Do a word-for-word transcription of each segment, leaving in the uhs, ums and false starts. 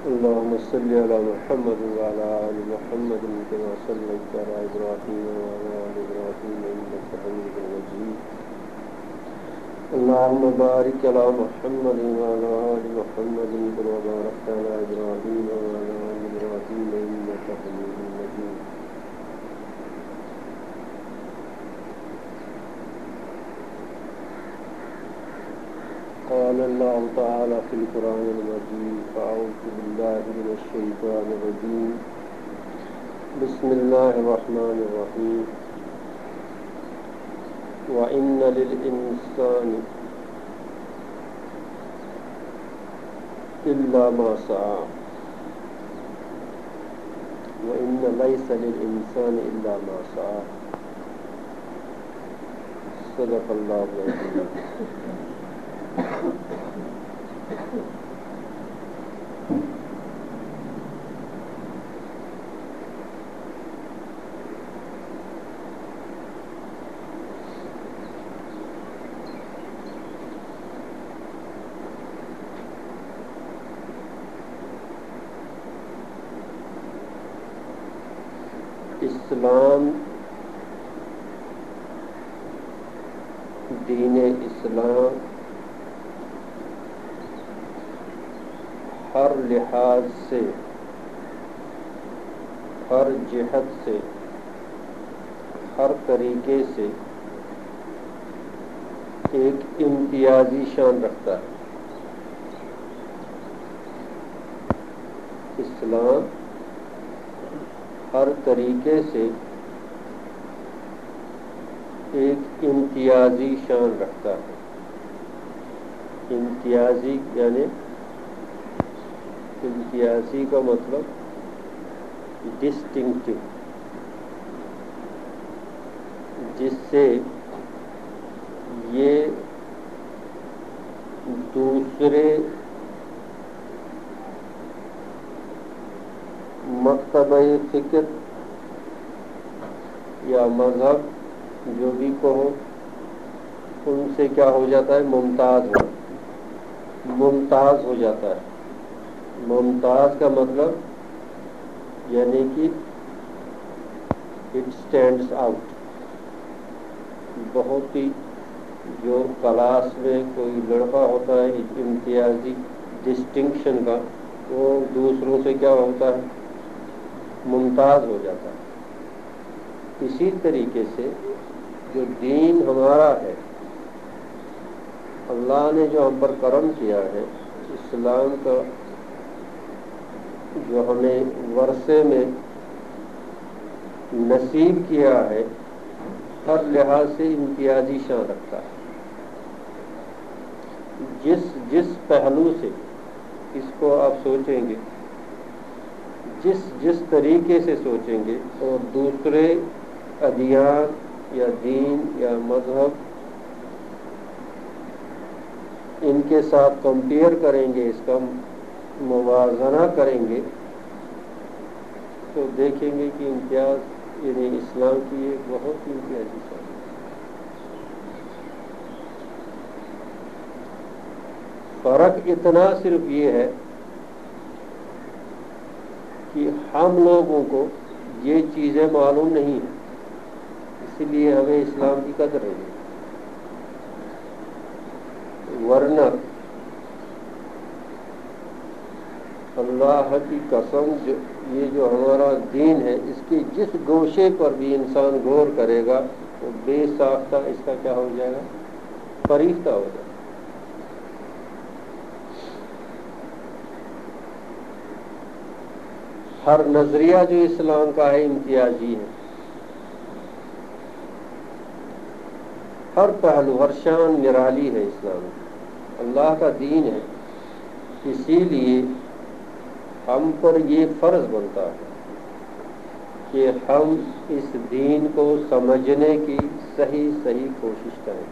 اللهم صل على محمد وعلى آل محمد كما صليت على إبراهيم وعلى آل إبراهيم إنك حميد مجيد. اللهم بارك على محمد وعلى آل محمد كما باركت على إبراهيم وعلى آل إبراهيم إنك حميد مجيد. قال الله تعالى في القرآن المجيد: أعوذ بالله من الشيطان الرجيم. بسم الله الرحمن الرحيم. وإن للإنسان إلا ما سعى وإن ليس للإنسان إلا ما سعى. صدق الله العظيم. اسلام، دین اسلام ہر لحاظ سے، ہر جہت سے، ہر طریقے سے ایک امتیازی شان رکھتا ہے. اسلام ہر طریقے سے ایک امتیازی شان رکھتا ہے. امتیازی یعنی امتیازی کا مطلب ڈسٹنکٹو، جس سے یہ دوسرے مکتبہ فکر یا مذہب جو بھی کہو ان سے کیا ہو جاتا ہے؟ ممتاز ہو ممتاز ہو جاتا ہے. ممتاز کا مطلب یعنی کہ اٹ اسٹینڈس آؤٹ. بہت ہی جو کلاس میں کوئی لڑکا ہوتا ہے امتیازی ڈسٹنکشن کا، وہ دوسروں سے کیا ہوتا ہے؟ ممتاز ہو جاتا ہے. اسی طریقے سے جو دین ہمارا ہے، اللہ نے جو ہم پر کرم کیا ہے، اسلام کا جو ہمیں ورثے میں نصیب کیا ہے، ہر لحاظ سے امتیازی شان رکھتا ہے. جس جس پہلو سے اس کو آپ سوچیں گے، جس جس طریقے سے سوچیں گے اور دوسرے ادیان یا دین یا مذہب ان کے ساتھ کمپیئر کریں گے، اس کا موازنہ کریں گے، تو دیکھیں گے کہ امتیاز یعنی اسلام کی ایک بہت ہی امتیازی شان ہے. فرق اتنا صرف یہ ہے کہ ہم لوگوں کو یہ چیزیں معلوم نہیں ہیں، اسی لیے ہمیں اسلام کی قدر نہیں. ورنہ اللہ کی قسم، جو یہ جو ہمارا دین ہے، اس کی جس گوشے پر بھی انسان غور کرے گا وہ بے ساختہ اس کا کیا ہو جائے گا؟ فریفتہ ہو جائے گا. ہر نظریہ جو اسلام کا ہے امتیازی ہے. ہر پہلو، ہر شان نرالی ہے. اسلام اللہ کا دین ہے، اسی لیے ہم پر یہ فرض بنتا ہے کہ ہم اس دین کو سمجھنے کی صحیح صحیح کوشش کریں.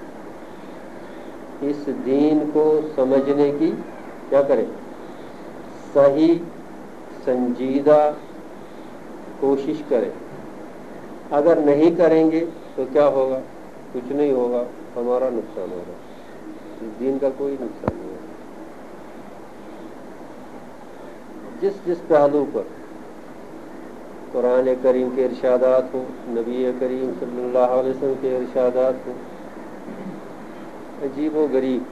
اس دین کو سمجھنے کی کیا کریں؟ صحیح سنجیدہ کوشش کریں. اگر نہیں کریں گے تو کیا ہوگا؟ کچھ نہیں ہوگا، ہمارا نقصان ہوگا، اس دین کا کوئی نقصان نہیں ہوگا. جس جس پہلو پر قرآن کریم کے ارشادات ہوں، نبی کریم صلی اللہ علیہ وسلم کے ارشادات ہوں، عجیب و غریب.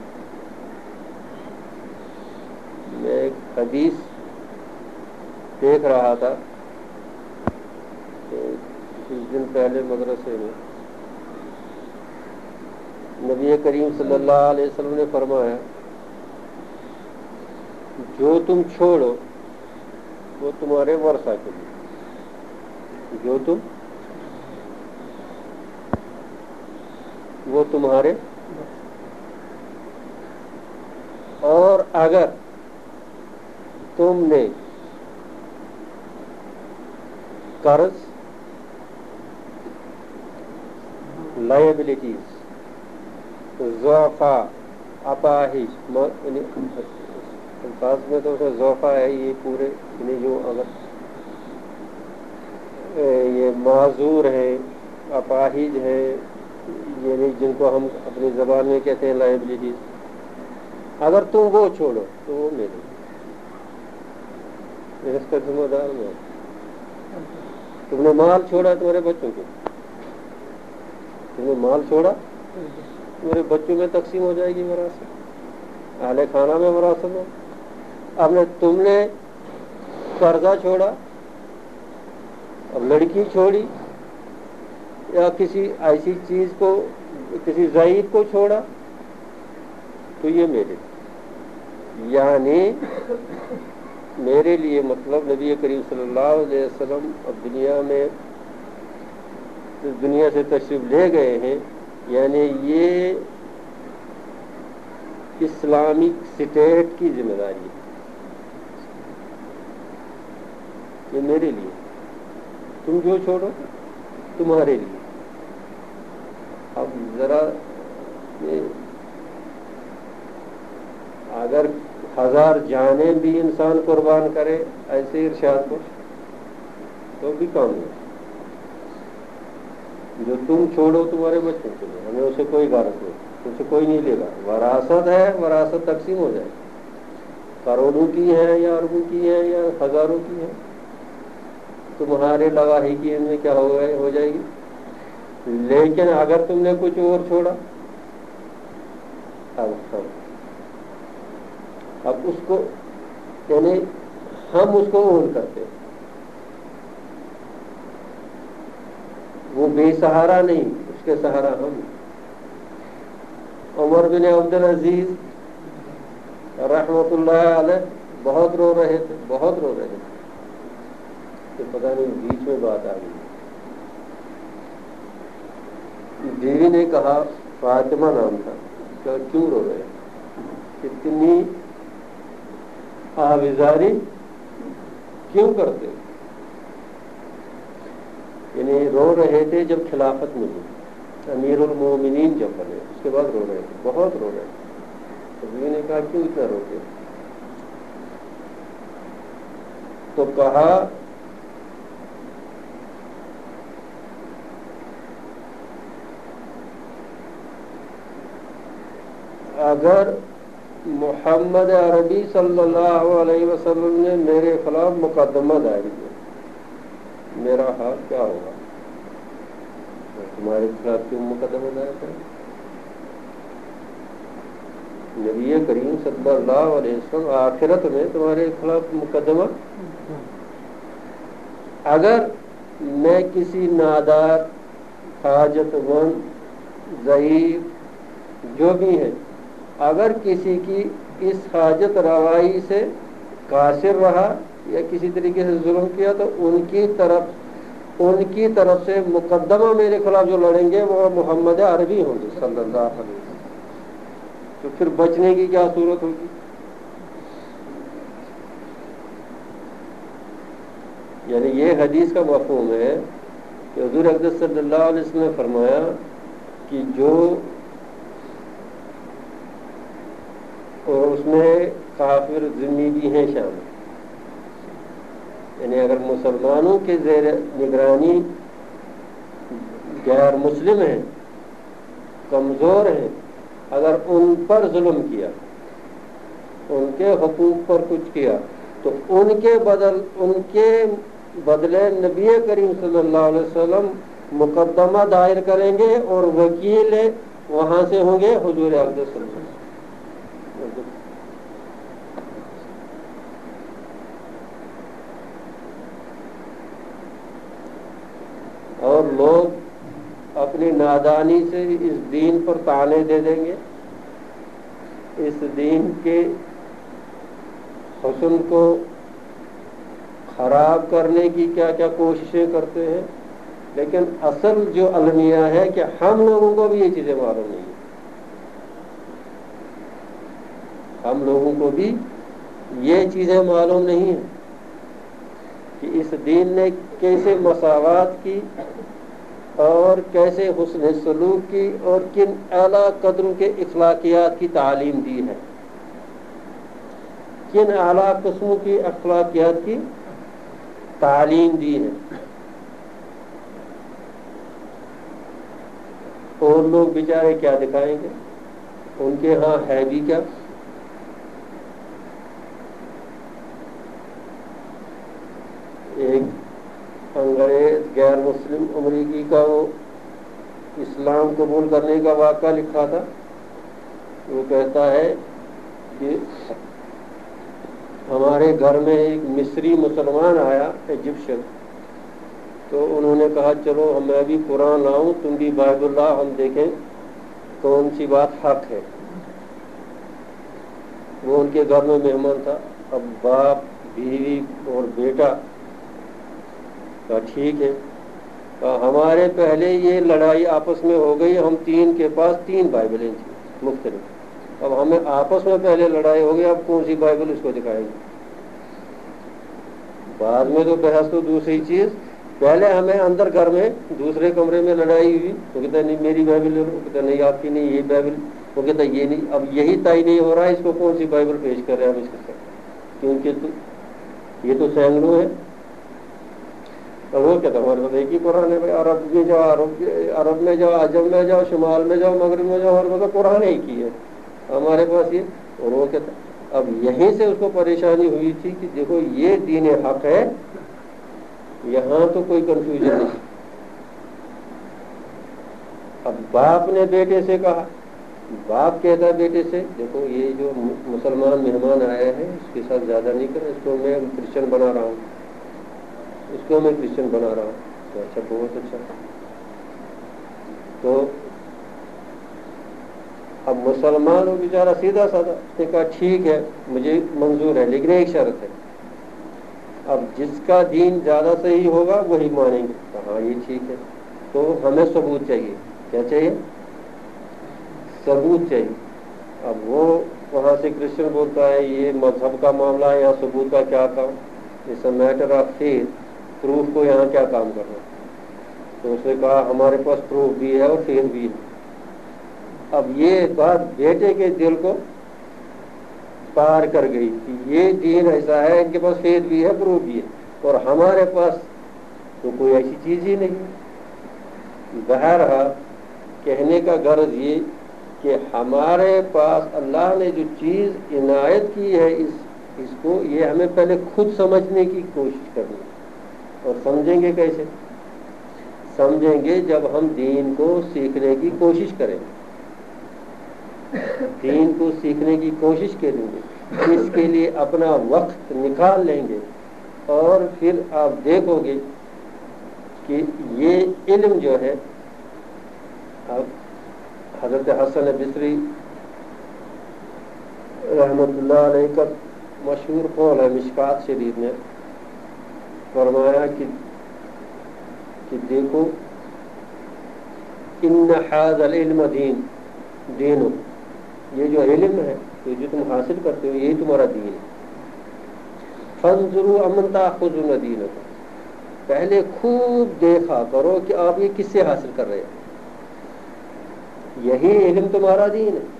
میں ایک حدیث دیکھ رہا تھا کہ کچھ دن پہلے مدرسے میں نبی کریم صلی اللہ علیہ وسلم نے فرمایا جو تم چھوڑو وہ تمہارے ورثہ کے لیے، جو تم وہ تمہارے، اور اگر تم نے قرض، لائبلٹیز، ضعفاء، اپاہج، الفاظ میں تو ضعفاء ہے یہ پورے، یعنی جو اگر یہ معذور ہیں، اپاہج ہیں، یعنی جن کو ہم اپنی زبان میں کہتے ہیں لائبلٹیز، اگر تم وہ چھوڑو تو وہ میرے، میں اس کا ذمہ دار ہوں. تم نے مال چھوڑا تمہارے بچوں کو، تم نے مال چھوڑا تمہارے بچوں میں تقسیم ہو جائے گی وراثت، اہل خانہ میں وراثت ہو. اب نے تم نے قرضہ چھوڑا، اب لڑکی چھوڑی، یا کسی ایسی چیز کو، کسی ضعیف کو چھوڑا تو یہ میرے، یعنی میرے لیے مطلب نبی کریم صلی اللہ علیہ وسلم اب دنیا میں دنیا سے تشریف لے گئے ہیں، یعنی یہ اسلامک سٹیٹ کی ذمہ داری ہے، یہ میرے لیے، تم جو چھوڑو تمہارے لیے. اب ذرا اگر ہزار جانیں بھی انسان قربان کرے ایسے ارشاد کو تو بھی کام ہے. جو تم چھوڑو تمہارے بچوں کے لیے، ہمیں اسے کوئی غرض نہیں، اسے کوئی نہیں لے گا. وراثت ہے، وراثت تقسیم ہو جائے، کروڑوں کی ہے یا اربوں کی ہے یا ہزاروں کی ہے، تمہارے لواحی کی ان میں کیا ہو گئے ہو جائے گی. لیکن اگر تم نے کچھ اور چھوڑا، اب ہم اب اس کو، یعنی ہم اس کو اون کرتے، وہ بے سہارا نہیں، اس کے سہارا ہم. عمر بن عبد العزیز رحمۃ اللہ علیہ بہت رو رہے تھے، بہت رو رہے تھے کہ پتہ نہیں بیچ میں بات آ گئی. بیوی نے کہا، فاطمہ نام تھا، کہ کیوں رو رہے، اتنی آویزاری کیوں کرتے؟ یعنی رو رہے تھے جب خلافت ملی، امیر المومنین جب بنے اس کے بعد رو رہے تھے، بہت رو رہے تھے. تو بیوی نے کہا کیوں اتنا روتے؟ تو کہا اگر محمد عربی صلی اللہ علیہ وسلم نے میرے خلاف مقدمہ دائر کیا، میرا حال کیا ہوگا؟ تمہارے خلاف کیوں مقدمہ دائر کریں؟ نبی کریم صلی اللہ علیہ وسلم آخرت میں تمہارے خلاف مقدمہ، اگر میں کسی نادار، حاجت مند، ضعیف جو بھی ہیں، اگر کسی کی اس حاجت روائی سے قاصر رہا یا کسی طریقے سے ظلم کیا تو ان کی طرف ان کی طرف سے مقدمہ میرے خلاف جو لڑیں گے وہ محمد عربی ہوں گے صلی اللہ علیہ وسلم. تو پھر بچنے کی کیا صورت ہوگی؟ یعنی یہ حدیث کا مفہوم ہے کہ حضور اقدس صلی اللہ علیہ وسلم نے فرمایا کہ جو، اور اس میں کافر ذمہ بھی ہیں شامل، یعنی اگر مسلمانوں کے زیر نگرانی غیر مسلم ہیں، کمزور ہیں، اگر ان پر ظلم کیا، ان کے حقوق پر کچھ کیا تو ان کے بدل ان کے بدلے نبی کریم صلی اللہ علیہ وسلم مقدمہ دائر کریں گے اور وکیل وہاں سے ہوں گے حضور اقدس صلی اللہ علیہ وسلم. اور لوگ اپنی نادانی سے اس دین پر طعنے دے دیں گے، اس دین کے حسن کو خراب کرنے کی کیا کیا کوششیں کرتے ہیں، لیکن اصل جو المیہ ہے کہ ہم لوگوں کو بھی یہ چیزیں معلوم نہیں ہیں. ہم لوگوں کو بھی یہ چیزیں معلوم نہیں ہیں کہ اس دین نے کیسے مساوات کی اور کیسے حسن سلوک کی اور کن اعلیٰ قدروں کے اخلاقیات کی تعلیم دی ہے، کن اعلیٰ قسموں کی اخلاقیات کی تعلیم دی ہے. اور لوگ بیچارے کیا دکھائیں گے، ان کے ہاں ہے بھی کیا. ایک انگریز غیر مسلم امریکی کا وہ اسلام قبول کرنے کا واقعہ لکھا تھا. وہ کہتا ہے کہ ہمارے گھر میں ایک مصری مسلمان آیا، ایجپشن، تو انہوں نے کہا چلو میں بھی قرآن لاؤں، تم بھی بائبل لاؤ، ہم دیکھیں کون سی بات حق ہے. وہ ان کے گھر میں مہمان تھا. اب باپ، بیوی اور بیٹا کہا ٹھیک ہے. ہمارے پہلے یہ لڑائی آپس میں ہو گئی، ہم تین کے پاس تین بائبلیں تھیں مختلف. اب ہمیں آپس میں پہلے لڑائی ہو گئی، اب کون سی بائبل اس کو دکھائیں گے. بعد میں تو بحث تو دوسری چیز، پہلے ہمیں اندر گھر میں دوسرے کمرے میں لڑائی ہوئی. وہ کہتا نہیں میری بائبل لے لو، وہ کہتا نہیں آپ کی نہیں، یہ بائبل، وہ کہتا یہ نہیں. اب یہی طے نہیں ہو رہا ہے اس کو کون سی بائبل پیش کر رہے ہیں ہم اس کے ساتھ، کیونکہ تو یہ تو سینکڑوں ہے. وہ کہتا ہمارے پاس ایک ہی قرآن ہے بھائی، عرب میں جاؤ، عرب عرب میں جاؤ، عجم میں جاؤ، شمال میں جاؤ، مغرب میں جاؤ، ہر مطلب قرآن ایک ہی ہے ہمارے پاس یہ. اور وہ کہتا اب یہیں سے اس کو پریشانی ہوئی تھی کہ دیکھو یہ دین حق ہے، یہاں تو کوئی کنفیوژن نہیں. اب باپ نے بیٹے سے کہا، باپ کہتا ہے بیٹے سے دیکھو یہ جو مسلمان مہمان آئے ہیں اس کے ساتھ زیادہ نہیں کریں، اس کو میں کرسچن بنا رہا ہوں، اس کو میں کرسچن بنا رہا ہوں. تو اچھا بہت اچھا. تو اب مسلمان وہ بیچارہ سیدھا سادہ، اس نے کہا ٹھیک ہے مجھے منظور ہے، لیکن ایک شرط ہے، اب جس کا دین زیادہ صحیح ہوگا وہی مانیں گے. کہا یہ ٹھیک ہے، تو ہمیں ثبوت چاہیے. کیا چاہیے؟ ثبوت چاہیے. اب وہ وہاں سے کرسچن بولتا ہے یہ مذہب کا معاملہ ہے، یہاں ثبوت کا کیا کام، it's a matter of faith, proof کو یہاں کیا کام کرنا. تو اس نے کہا ہمارے پاس پروف بھی ہے اور فیتھ بھی ہے. اب یہ بات بیٹے کے دل کو پار کر گئی کہ یہ دین ایسا ہے، ان کے پاس فیتھ بھی ہے، پروف بھی ہے، اور ہمارے پاس تو کوئی ایسی چیز ہی نہیں. بہرحال کہنے کا غرض یہ کہ ہمارے پاس اللہ نے جو چیز عنایت کی ہے اس اس کو یہ ہمیں پہلے خود سمجھنے کی کوشش کرنی ہے. اور سمجھیں گے کیسے؟ سمجھیں گے جب ہم دین کو سیکھنے کی کوشش کریں گے. دین کو سیکھنے کی کوشش کریں گے، اس کے لیے اپنا وقت نکال لیں گے، اور پھر آپ دیکھو گے کہ یہ علم جو ہے، اب حضرت حسن بصری رحمۃ اللہ علیہ کا مشہور قول ہے مشکات شریف میں، فرمایا کہ کہ دیکھو ان ھذا العلم دین دینو، یہ جو علم ہے یہ جو تم حاصل کرتے ہو یہی تمہارا دین ہے. فانظروا امن تاخذون دینکم، پہلے خوب دیکھا کرو کہ آپ یہ کس سے حاصل کر رہے ہیں، یہی علم تمہارا دین ہے.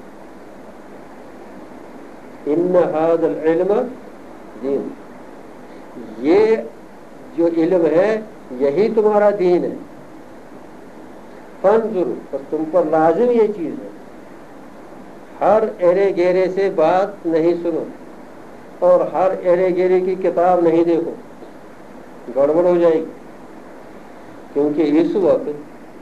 ان ھذا العلم دین، یہ جو علم ہے یہی تمہارا دین ہے. فانظروا، بس تم پر لازم یہ چیز ہے ہر ایرے گیرے سے بات نہیں سنو، اور ہر ایرے گیرے کی کتاب نہیں دیکھو، گڑبڑ ہو جائے گی. کیونکہ اس وقت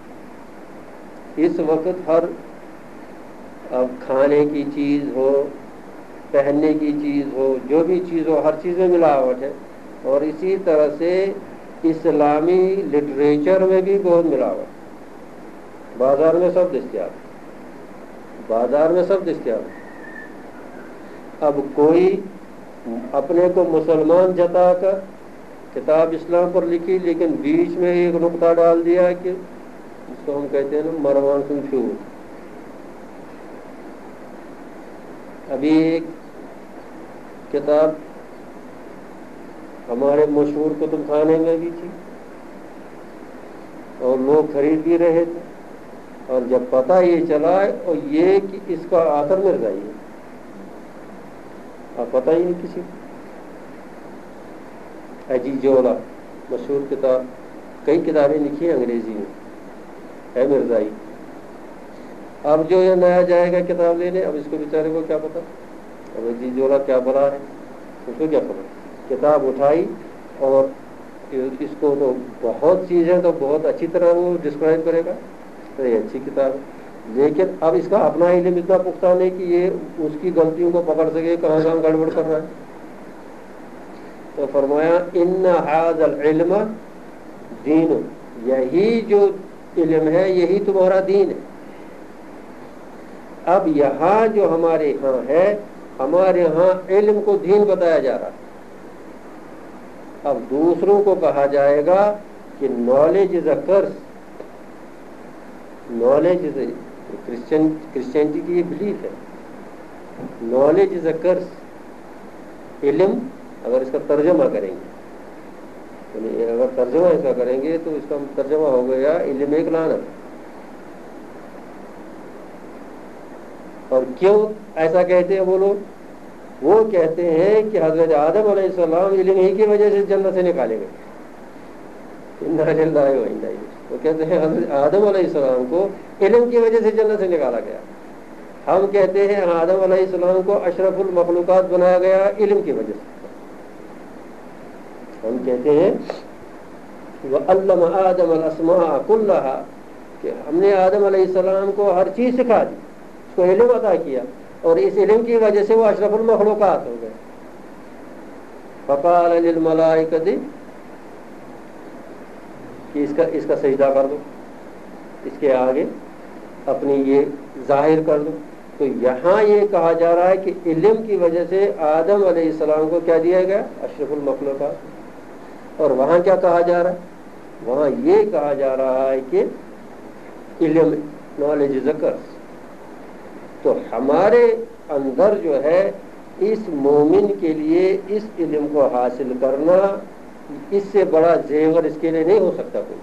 اس وقت ہر اب کھانے کی چیز ہو، پہننے کی چیز ہو، جو بھی چیز ہو، ہر چیز میں ملاوٹ ہے. اور اسی طرح سے اسلامی لٹریچر میں بھی بہت ملاوٹ. بازار میں سب دستیاب بازار میں سب دستیاب اب کوئی اپنے کو مسلمان جتا کر کتاب اسلام پر لکھی، لیکن بیچ میں ایک نقطہ ڈال دیا کہ جس کو ہم کہتے ہیں نا مروان کنفیوز. ابھی ایک کتاب ہمارے مشہور کتب خانے میں بھی تھی اور لوگ خرید بھی رہے تھے، اور جب پتہ یہ چلا اور یہ کہ اس کا آثر مرزائی ہے، اب پتہ ہی نہیں کسی کو. اجی جولا مشہور کتاب، کئی کتابیں لکھی ہیں انگریزی میں، ہے مرزائی. اب جو یہ نیا جائے گا کتاب لینے، اب اس کو بیچارے کو کیا پتا، اب اجی جولا کیا بلا ہے، اس کو کیا پتا. کتاب اٹھائی اور اس کو تو بہت چیزیں تو بہت اچھی طرح وہ ڈسکرائب کرے گا، تو یہ اچھی کتاب ہے. لیکن اب اس کا اپنا علم اتنا پختہ نہیں کہ یہ اس کی غلطیوں کو پکڑ سکے کہاں کہاں گڑبڑ کر رہا ہے. تو فرمایا ان ھذا العلم دین، یہی جو علم ہے یہی تمہارا دین ہے. اب یہاں جو ہمارے ہاں ہے، ہمارے ہاں علم کو دین بتایا جا رہا ہے. اب دوسروں کو کہا جائے گا کہ knowledge is a Chris. Knowledge is a Christian Christianity کی یہ بلیف ہے، نالج از اے کرس. علم اگر اس کا ترجمہ کریں گے، یعنی اگر ترجمہ اس کا کریں گے تو اس کا ترجمہ ہو گیا علم ایک لعنت. اور کیوں ایسا کہتے ہیں وہ لوگ؟ وہ کہتے ہیں کہ حضرت آدم علیہ السلام علم ہی کی وجہ سے جنت سے نکالے گئے. وہ کہتے ہیں حضرت آدم علیہ السلام کو علم کی وجہ سے جنت سے نکالا گیا. ہم کہتے ہیں آدم علیہ السلام کو اشرف المخلوقات بنایا گیا علم کی وجہ سے. ہم کہتے ہیں وَعَلَّمَ آدَمَ الْأَسْمَاءَ كُلَّهَا، کہ ہم نے آدم علیہ السلام کو ہر چیز سکھا دی، اس کو علم عطا کیا، اور اس علم کی وجہ سے وہ اشرف المخلوقات ہو گئے. فَقَالَ لِلْمَلَائِكَةِ، کہ اس کا اس کا سجدہ کر دو، اس کے آگے اپنی یہ ظاہر کر دو. تو یہاں یہ کہا جا رہا ہے کہ علم کی وجہ سے آدم علیہ السلام کو کیا دیا گیا؟ اشرف المخلوقات. اور وہاں کیا کہا جا رہا ہے؟ وہاں یہ کہا جا رہا ہے کہ علم نالج از اے کرس. تو ہمارے اندر جو ہے اس مومن کے لیے اس علم کو حاصل کرنا، اس سے بڑا زیور اس کے لیے نہیں ہو سکتا کوئی.